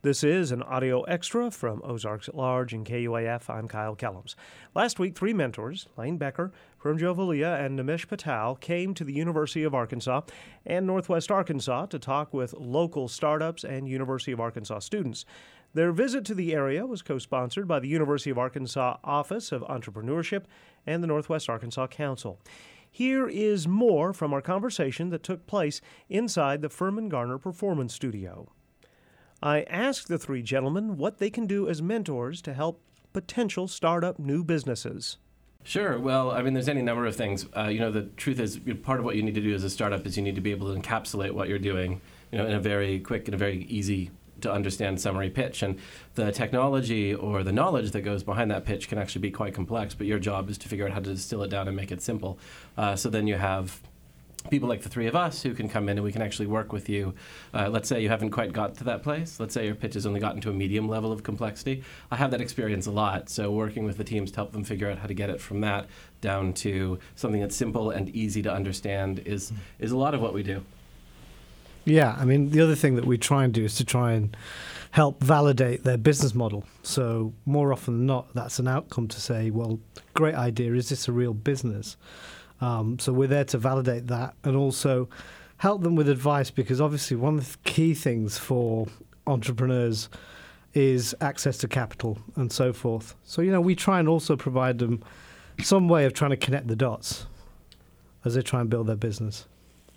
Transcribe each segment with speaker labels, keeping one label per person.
Speaker 1: This is an audio extra from Ozarks at Large and KUAF. I'm Kyle Kellums. Last week, three mentors, Lane Becker, Prem Jovalia, and Nimish Patel, came to the University of Arkansas and Northwest Arkansas to talk with local startups and University of Arkansas students. Their visit to the area was co-sponsored by the University of Arkansas Office of Entrepreneurship and the Northwest Arkansas Council. Here is more from our conversation that took place inside the Furman Garner Performance Studio. I asked the three gentlemen what they can do as mentors to help potential startup new businesses.
Speaker 2: Sure. Well, I mean, there's any number of things. The truth is, part of what you need to do as a startup is you need to be able to encapsulate what you're doing, in a very quick and a very easy to understand summary pitch. And the technology or the knowledge that goes behind that pitch can actually be quite complex, but your job is to figure out how to distill it down and make it simple. So then you have people like the three of us who can come in and we can actually work with you. Let's say you haven't quite got to that place. Let's say your pitch has only gotten to a medium level of complexity. I have that experience a lot, so working with the teams to help them figure out how to get it from that down to something that's simple and easy to understand is a lot of what we do.
Speaker 3: Yeah, I mean, the other thing that we try and do is to try and help validate their business model. So more often than not, that's an outcome to say, well, great idea, is this a real business? So we're there to validate that and also help them with advice, because obviously one of the key things for entrepreneurs is access to capital and so forth. So, we try and also provide them some way of trying to connect the dots as they try and build their business.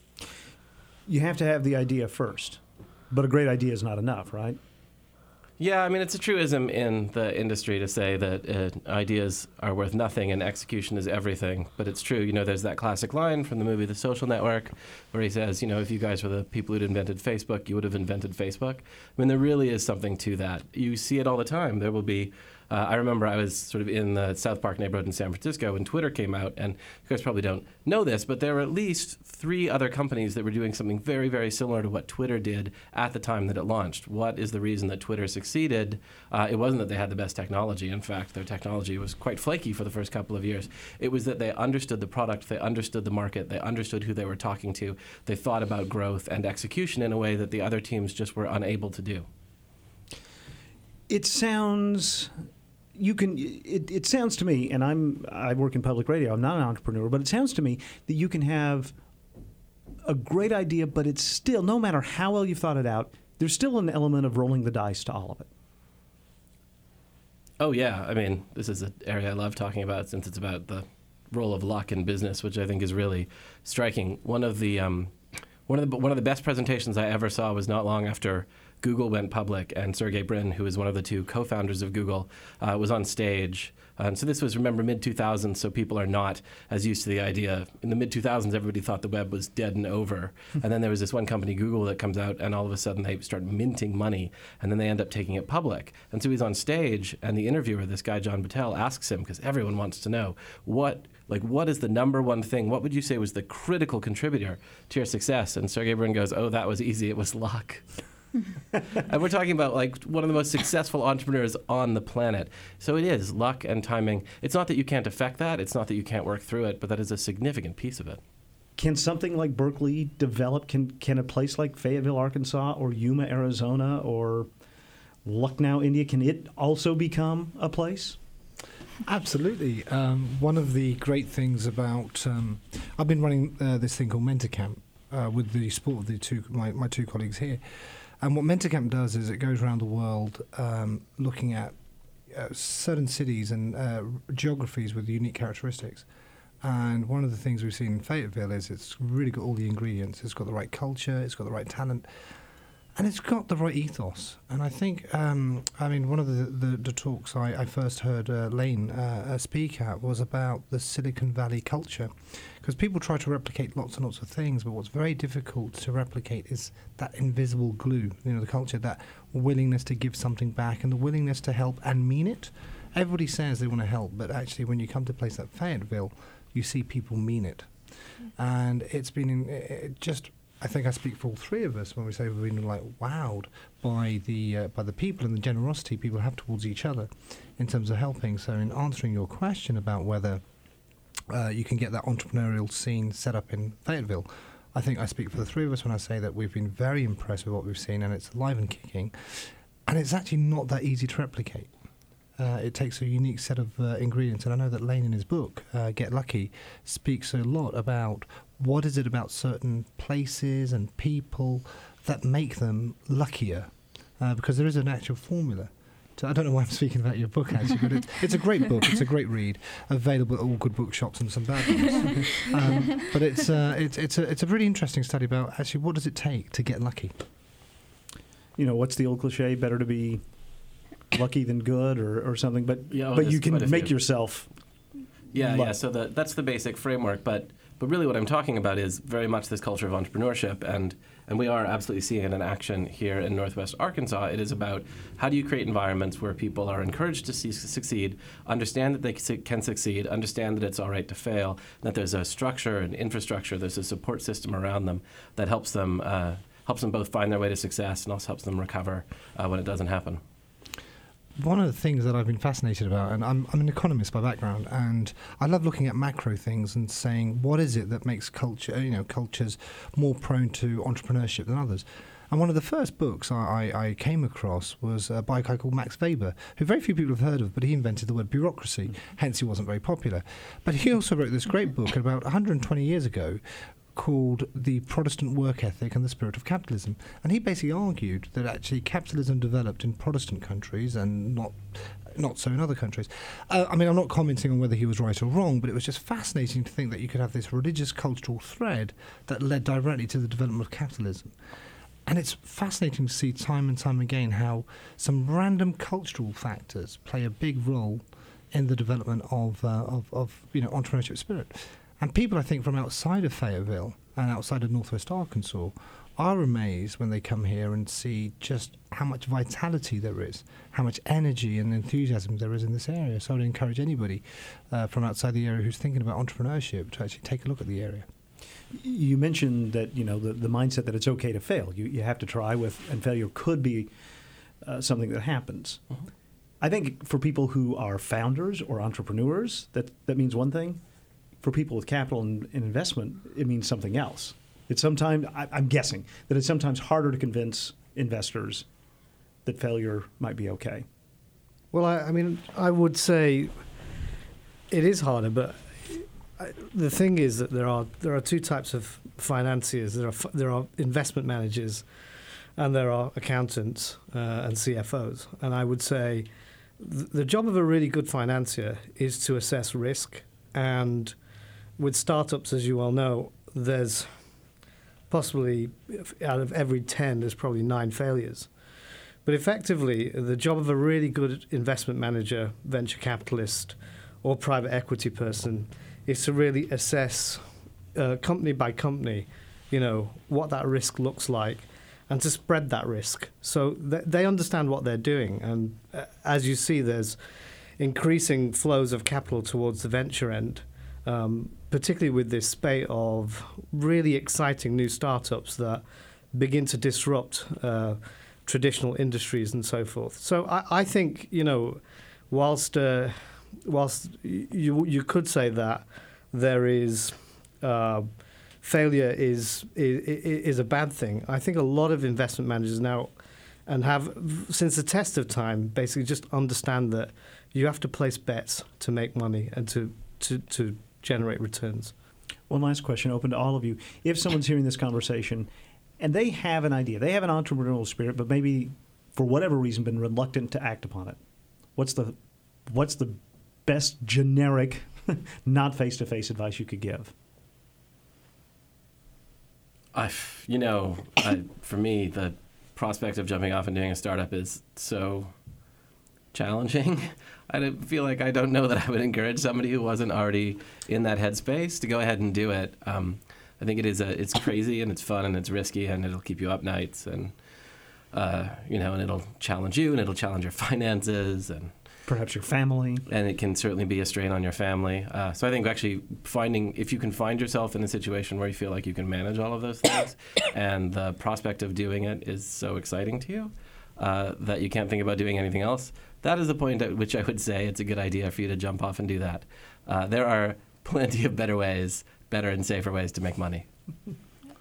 Speaker 4: You have to have the idea first, but a great idea is not enough, right?
Speaker 2: Yeah, I mean, it's a truism in the industry to say that ideas are worth nothing and execution is everything. But it's true. There's that classic line from the movie The Social Network where he says, if you guys were the people who'd invented Facebook, you would have invented Facebook. I mean, there really is something to that. You see it all the time. There will be I remember I was sort of in the South Park neighborhood in San Francisco when Twitter came out, and you guys probably don't know this, but there were at least 3 other companies that were doing something very, very similar to what Twitter did at the time that it launched. What is the reason that Twitter succeeded? It wasn't that they had the best technology. In fact, their technology was quite flaky for the first couple of years. It was that they understood the product, they understood the market, they understood who they were talking to, they thought about growth and execution in a way that the other teams just were unable to do.
Speaker 4: It sounds... It sounds to me, and I work in public radio, I'm not an entrepreneur, but it sounds to me that you can have a great idea, but it's still, no matter how well you've thought it out, there's still an element of rolling the dice to all of it.
Speaker 2: Oh, yeah. I mean, this is an area I love talking about since it's about the role of luck in business, which I think is really striking. One of the best presentations I ever saw was not long after Google went public, and Sergey Brin, who is one of the 2 co-founders of Google, was on stage. And so this was, remember, mid-2000s, so people are not as used to the idea. In the mid-2000s, everybody thought the web was dead and over. And then there was this one company, Google, that comes out, and all of a sudden they start minting money, and then they end up taking it public. And so he's on stage, and the interviewer, this guy, John Patel, asks him, because everyone wants to know, what is the number one thing? What would you say was the critical contributor to your success? And Sergey Brin goes, oh, that was easy. It was luck. And we're talking about one of the most successful entrepreneurs on the planet. So it is luck and timing. It's not that you can't affect that. It's not that you can't work through it, but that is a significant piece of it.
Speaker 4: Can something like Berkeley develop? Can a place like Fayetteville, Arkansas, or Yuma, Arizona, or Lucknow, India, can it also become a place?
Speaker 5: Absolutely. One of the great things about I've been running this thing called MentorCamp with the support of my 2 colleagues here. And what MentorCamp does is it goes around the world looking at certain cities and geographies with unique characteristics. And one of the things we've seen in Fayetteville is it's really got all the ingredients. It's got the right culture, it's got the right talent, and it's got the right ethos. And I think, one of the talks I first heard Lane speak at was about the Silicon Valley culture. Because people try to replicate lots and lots of things, but what's very difficult to replicate is that invisible glue, the culture, that willingness to give something back and the willingness to help and mean it. Everybody says they want to help, but actually when you come to a place like Fayetteville, you see people mean it. And it's been I think I speak for all 3 of us when we say we've been wowed by the people and the generosity people have towards each other in terms of helping. So in answering your question about whether you can get that entrepreneurial scene set up in Fayetteville, I think I speak for the 3 of us when I say that we've been very impressed with what we've seen, and it's alive and kicking. And it's actually not that easy to replicate. It takes a unique set of ingredients. And I know that Lane in his book, Get Lucky, speaks a lot about what is it about certain places and people that make them luckier, because there is an actual formula. So I don't know why I'm speaking about your book, actually, but it's a great book. It's a great read, available at all good bookshops and some bad ones. But it's a really interesting study about actually what does it take to get lucky.
Speaker 4: You know, what's the old cliche? Better to be lucky than good, or something. But
Speaker 2: Yeah,
Speaker 4: but you can make yourself.
Speaker 2: Yeah. So that's the basic framework. But really, what I'm talking about is very much this culture of entrepreneurship, and we are absolutely seeing it in action here in Northwest Arkansas. It is about how do you create environments where people are encouraged to succeed, understand that they can succeed, understand that it's all right to fail, that there's a structure and infrastructure, there's a support system around them that helps them both find their way to success and also helps them recover when it doesn't happen.
Speaker 5: One of the things that I've been fascinated about, and I'm an economist by background, and I love looking at macro things and saying what is it that makes cultures more prone to entrepreneurship than others. And one of the first books I came across was by a guy called Max Weber, who very few people have heard of, but he invented the word bureaucracy, hence he wasn't very popular. But he also wrote this great book about 120 years ago called The Protestant Work Ethic and the Spirit of Capitalism. And he basically argued that actually capitalism developed in Protestant countries and not so in other countries. I mean, I'm not commenting on whether he was right or wrong, but it was just fascinating to think that you could have this religious cultural thread that led directly to the development of capitalism. And it's fascinating to see time and time again how some random cultural factors play a big role in the development of entrepreneurship spirit. And people, I think, from outside of Fayetteville and outside of Northwest Arkansas are amazed when they come here and see just how much vitality there is, how much energy and enthusiasm there is in this area. So I would encourage anybody from outside the area who's thinking about entrepreneurship to actually take a look at the area.
Speaker 4: You mentioned that, you know, the mindset that it's okay to fail. You have to try with, and failure could be something that happens. Mm-hmm. I think for people who are founders or entrepreneurs, that means one thing. For people with capital and investment, it means something else. It's sometimes, I'm guessing, that it's sometimes harder to convince investors that failure might be okay.
Speaker 3: Well, I mean, I would say it is harder, but the thing is that there are two types of financiers. There are investment managers, and there are accountants and CFOs. And I would say the job of a really good financier is to assess risk. And with startups, as you well know, there's possibly out of every 10, there's probably 9 failures. But effectively, the job of a really good investment manager, venture capitalist, or private equity person is to really assess company by company, you know, what that risk looks like, and to spread that risk. So they understand what they're doing. And as you see, there's increasing flows of capital towards the venture end, particularly with this spate of really exciting new startups that begin to disrupt traditional industries and so forth. So I think, you know, whilst you could say that there is failure is a bad thing, I think a lot of investment managers now, and have since the test of time, basically just understand that you have to place bets to make money and to generate returns.
Speaker 4: One last question, open to all of you. If someone's hearing this conversation and they have an idea, they have an entrepreneurial spirit, but maybe for whatever reason been reluctant to act upon it, what's the best generic, not face-to-face advice you could give?
Speaker 2: For me, the prospect of jumping off and doing a startup is so challenging. I feel like I don't know that I would encourage somebody who wasn't already in that headspace to go ahead and do it. I think it's crazy and it's fun and it's risky and it'll keep you up nights and and it'll challenge you and it'll challenge your finances and
Speaker 4: perhaps your family.
Speaker 2: And it can certainly be a strain on your family. So I think actually if you can find yourself in a situation where you feel like you can manage all of those things and the prospect of doing it is so exciting to you that you can't think about doing anything else, that is the point at which I would say it's a good idea for you to jump off and do that. There are plenty of better and safer ways to make money.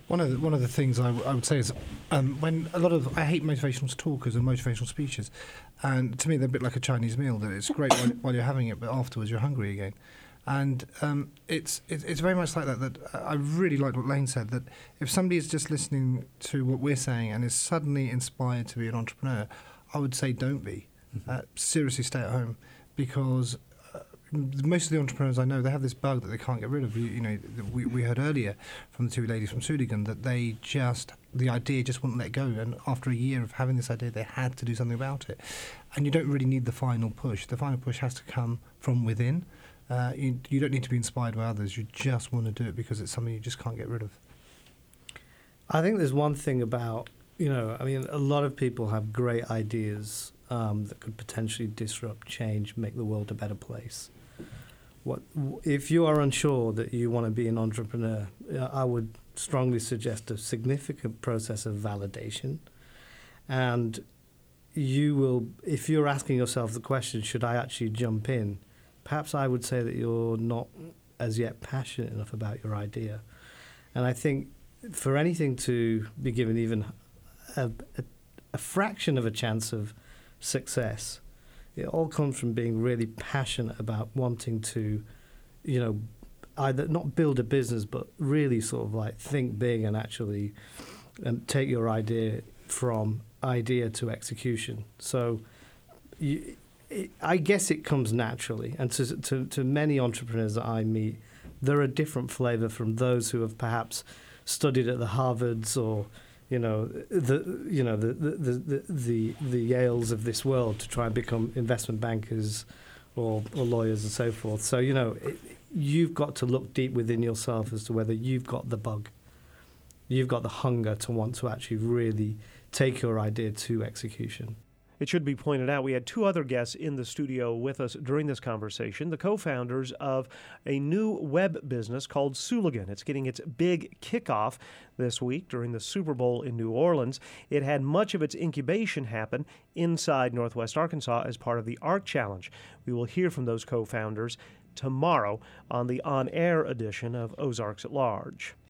Speaker 5: One of the things I would say is when I hate motivational talkers and motivational speeches, and to me they're a bit like a Chinese meal, that it's great while you're having it, but afterwards you're hungry again. And it's very much like that. That I really liked what Lane said, that if somebody is just listening to what we're saying and is suddenly inspired to be an entrepreneur, I would say don't be. Seriously, stay at home, because most of the entrepreneurs I know, they have this bug that they can't get rid of. We heard earlier from the two ladies from Sudigan that the idea just wouldn't let go, and after a year of having this idea, they had to do something about it. And you don't really need the final push. The final push has to come from within. You don't need to be inspired by others. You just want to do it because it's something you just can't get rid of.
Speaker 3: I think there's one thing about, a lot of people have great ideas that could potentially disrupt, change, make the world a better place. If you are unsure that you want to be an entrepreneur, I would strongly suggest a significant process of validation. And you will, if you're asking yourself the question, should I actually jump in? Perhaps I would say that you're not as yet passionate enough about your idea. And I think for anything to be given even a fraction of a chance of success, it all comes from being really passionate about wanting to, either not build a business, but really sort of like think big and actually take your idea from idea to execution. So I guess it comes naturally. And to many entrepreneurs that I meet, they're a different flavour from those who have perhaps studied at the Harvards or the Yales of this world to try and become investment bankers or lawyers and so forth. So you've got to look deep within yourself as to whether you've got the bug, you've got the hunger to want to actually really take your idea to execution.
Speaker 1: It should be pointed out we had two other guests in the studio with us during this conversation, the co-founders of a new web business called Sooligan. It's getting its big kickoff this week during the Super Bowl in New Orleans. It had much of its incubation happen inside Northwest Arkansas as part of the ARC Challenge. We will hear from those co-founders tomorrow on the on-air edition of Ozarks at Large.